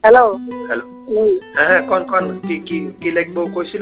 Hello. Hello. হ্যাঁ হ্যাঁ, কোন কোন কি লিখবো কইছিল?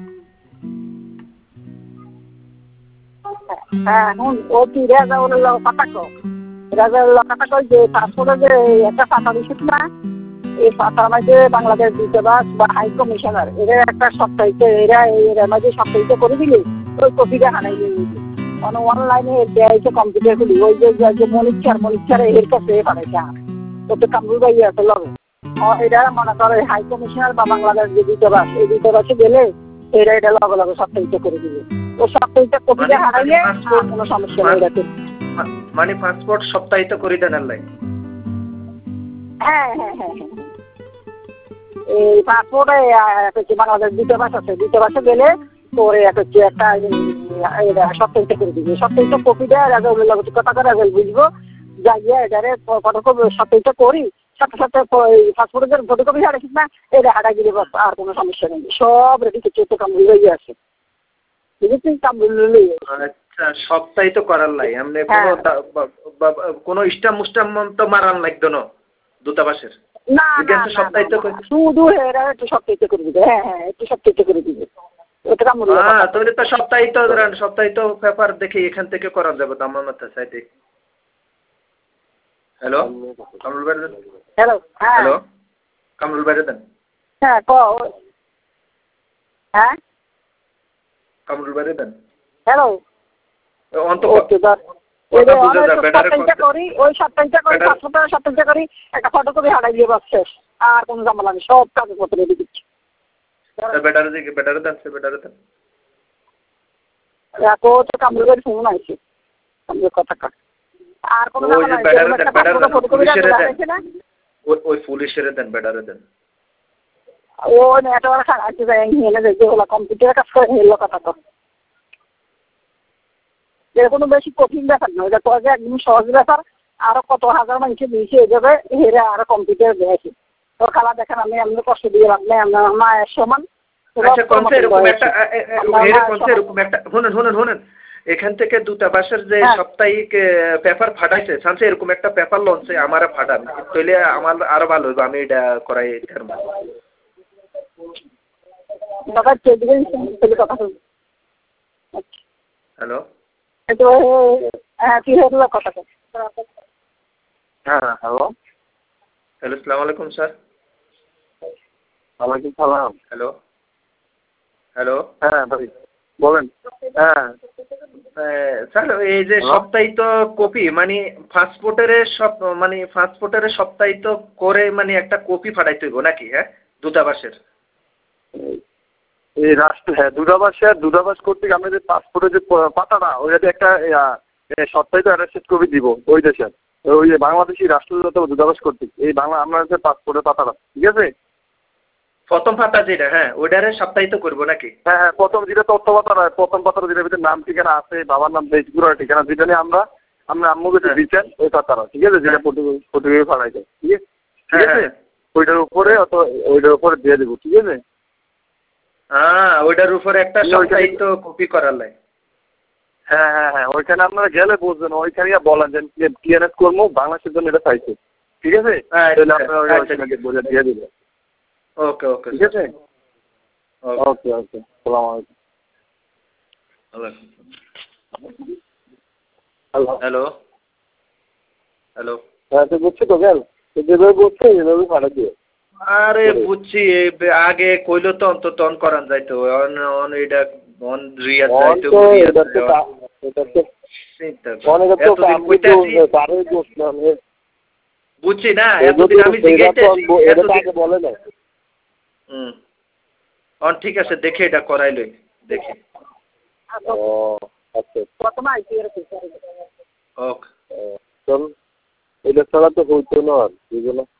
হ্যাঁ হুন ও কি রেজাউল কথা কো রেজাউল কথা কই যে পাসপোর্টে যে একটা পাতা দিছিস না, এই পাতার মধ্যে বাংলাদেশ দূতাবাস বা হাই কমিশনার এরা একটা সপ্তাহিত এরা মাঝে সপ্তাহিত করে দিলি ওই কপিটা হারাই নিয়ে নিবি। অনলাইনে দেয় কম্পিউটার খুলি ওই যে মনিচ্ছার এর কাছে পাঠাইছে তো কামরুল ভাই আছে লগে এটা মনে করে হাই কমিশনার বা বাংলাদেশ যে দূতাবাস এই দূতাবাসে গেলে এটা লগে লগে সপ্তাহিত করে দিবে। ও সপ্তাহিত কপিটা হারাইলে কোনো সমস্যা নেই এটাতে। মানে পাসপোর্ট সপ্তাহিত করে দেন আল্লাহ। হ্যাঁ হ্যাঁ হ্যাঁ হ্যাঁ, এই পাসপোর্টে বাংলাদেশ দূতাবাস আছে, দূতাবাসে গেলে তোর হচ্ছে একটা সপ্তাহিত করে দিবে। সপ্তাহিত কপিটা রাজাউলের লগে কথা করে রাজাউল বুঝবো যাইয়া এটারে ফটোকপি সপ্তাহিত করি সাথে সাথে পাসপোর্টের ফটোকপি হারাইছিস না এটা হারা গেলে আর কোনো সমস্যা নেই, সব রেডি করছে তো কামরুল হয়ে আছে বুঝেছিস কামরুল। আচ্ছা, সপ্তাহিত করার লাই এমনি কোনো স্টাম্প মুস্টাম্প তো মারান লাগতো না দূতাবাসের? না না সপ্তাহিত শুধু এরা একটু সপ্তাহিত করে দিবে। হ্যাঁ হ্যাঁ একটু সপ্তাহিত করে দিবে ওটা কামরুল। হ্যাঁ তাহলে তো সপ্তাহিত পেপার দেখে এখান থেকে করা যাবে তো আমার মাথায় সাইডে। হ্যালো কামরুল ভাই। হ্যালো হ্যাঁ হ্যালো কামরুল ভাই দেন। হ্যাঁ ক হ্যাঁ কামরুল ভাই দেন। হ্যালো ওই সপ্তাহিত করি সপ্তাহিত করি একটা ফটোকপি হারাই দিয়ে বাস শেষ আর কোনো ঝামেলা নেই, সব কাগজপত্র রেডি দিচ্ছি। বেটারে দেন। তো কামরুল ভাই ফোন আইছে কামরুল কথা কাট আর কোনো ঝামেলা নেই। ফটোকপি না ওই পুলিশের দেন বেটারে দেন। ও নেটওয়ার্ক আছে এনে দেখবে ওলা কম্পিউটারের কাজ করে নিল কথা তো এর কোনো বেশি কঠিন ব্যাপার না, এটা তো একদম সহজ ব্যাপার। আরো কত হাজার মানুষকে দিয়েছে হয়ে যাবে হেরে আরো কম্পিউটার দেখে তোর খালা দেখেন আমি এমনি কষ্ট দিয়ে রাখলে আমার মায়ের সমান। শুনেন এখান থেকে দূতাবাসের যে সাপ্তাহিক পেপার ফাটাইছে সামসে এরকম একটা পেপার লঞ্চে আমার ফাটান তাহলে আমার আরো ভালো হইব, আমি এটা করাই পারবো। হ্যালো হ্যাঁ কি হলো কথা হ্যাঁ হ্যালো হ্যালো আসসালামু আলাইকুম স্যার। ওয়ালাইকুম সালাম। হ্যালো হ্যালো হ্যাঁ ভাই বলেন। হ্যাঁ স্যার এই যে সপ্তাহিত কপি মানে পাসপোর্টের সপ্তাহিত করে মানে একটা কপি ফাটাইতে হইব নাকি? হ্যাঁ দূতাবাসের এই রাষ্ট্র হ্যাঁ দূতাবাস কর্তৃক আমরা যে পাসপোর্টের যে পাতাটা ওইটাতে একটা সপ্তাহিত অ্যাটাচমেন্ট কপি দিব ওই দেশের ওই যে বাংলাদেশি দূতাবাস কর্তৃক এই বাংলা আমরা হচ্ছে পাসপোর্টের পাতাটা ঠিক আছে প্রথম পাতা যেটা হ্যাঁ ওইটারে সপ্তাহিত করবো নাকি? হ্যাঁ হ্যাঁ প্রথম যেটা তথ্য পাতা প্রথম পাতাটা যেটার ভিতরে নাম ঠিকানা আছে বাবার নাম পুরো ঠিকানা যেটা নিয়ে আমরা আম্মুকে দিচ্ছেন ওই পাতাটা ঠিক আছে যেটা ফটোকপি ফাটাই যায় ঠিক আছে ওইটার উপরে দিয়ে দেবো ঠিক আছে। হ্যাঁ ওইটার উপরে একটা সপ্তাহিত কপি করার লাই। হ্যাঁ হ্যাঁ হ্যাঁ ওইখানে আপনারা গেলে বুঝবেন ওইখানে বলেন যে টিএনএস কর্ম বাংলাদেশের জন্য এটা চাইছে ঠিক আছে আপনারা বলে দিয়ে দেবেন। ওকে ওকে ঠিক আছে ওকে ওকে সালাম আলাইকুম। হ্যালো হ্যালো হ্যাঁ তো বুঝছি তো গেল যেভাবে বলছে এভাবে ফাটা দিয়ে। আরে বুঝছি আগে কইলো তো অন্তত অন করান যাইতো অন এটা অন রিয়াজ যাইতো বুঝছি না এতদিন আমি জিজ্ঞাসা বলে না। অন ঠিক আছে দেখে এটা করাইলই দেখি। আচ্ছা ওকে চল এটা ছাড়া তো হইতো না আর বুঝলো না।